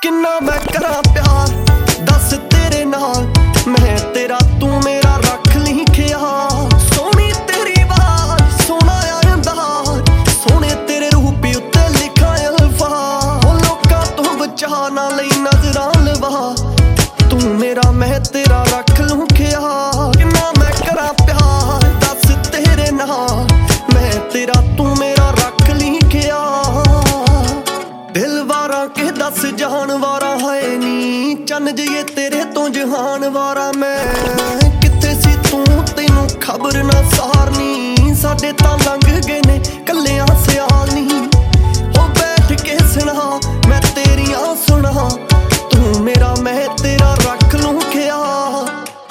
किन्ना मैं करा प्यार दस तेरे नाल, मैं तेरा तू मेरा रख ली ख्याल। सोहनी तेरी आवाज सोहना अंदाज, सोहने तेरे रूप उत्ते लिखा अल्फाज। लोकां तों बचा ना लई नजरां लवा, तू मेरा मैं तेरा रख लूं ख्याल। किन्ना मैं करा प्यार दस तेरे नाल, मैं तेरा तू मेरा रख ली ख्याल। दिल वारा के दस जहान वारा है नी, चन जिए तेरे तो जहान वारा मैं। किथे सी तू तैनू खबर ना सारनी, साडे तां लंघ गए ने कल्लियां सियाल नी। हो बैठ के सुना मैं तेरियां सुना, तू मेरा मैं तेरा रख लूं ख्याल।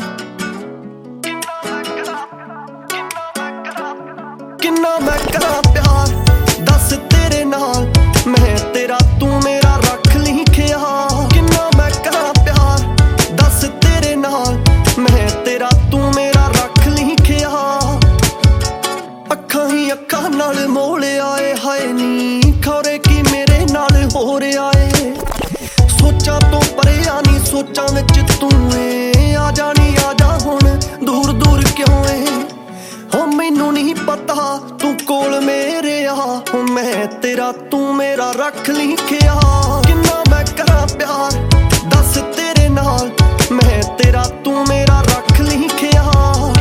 किन्ना मैं करा प्यार दस तेरे नाल, मैं तेरा तू मेरा रख ली ख्याल। किन्ना मैं करा प्यार दस तेरे नाल, मैं तेरा तू मेरा रख ली ख्याल। अखां ही अखां नाल मोल आए हाय नी, खौरे की मेरे नाल हो रहा है। सोचां तो परे आनी सोचां विच तू है, आ जानी आ जा हुण दूर दूर क्यों है। हो मैनू नहीं पता तू कोल मेरे आ, हो मैं तेरा तू मेरा रख ली ख्याल। किन्ना मैं करा प्यार दस तेरे नाल, मैं तेरा तू मेरा रख ली ख्याल।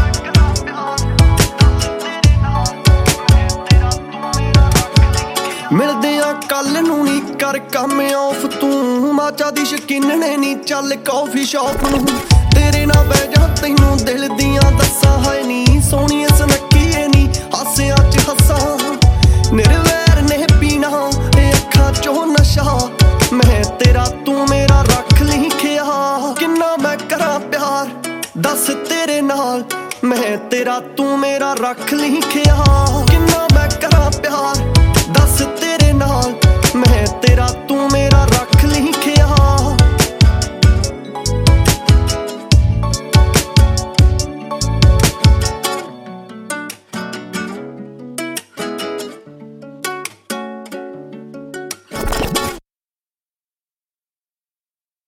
मिलदे आ कल नू नी कर कम ऑफ तू, माचा दी शकीन ने नी चल कॉफी शॉप नू। तेरे ना बह जा तैनू दिल दियां दस्सां है नी, सोहनी सुनक्की है नी हासियां च हस्सां। निर्वैर ने पीना अखां चो नशा, मैं तेरा तू मेरा रख ली ख्याल। किन्ना मैं करा प्यार दस तेरे नाल, मैं तेरा तू मेरा रख ली ख्याल। किन्ना मैं करा प्यार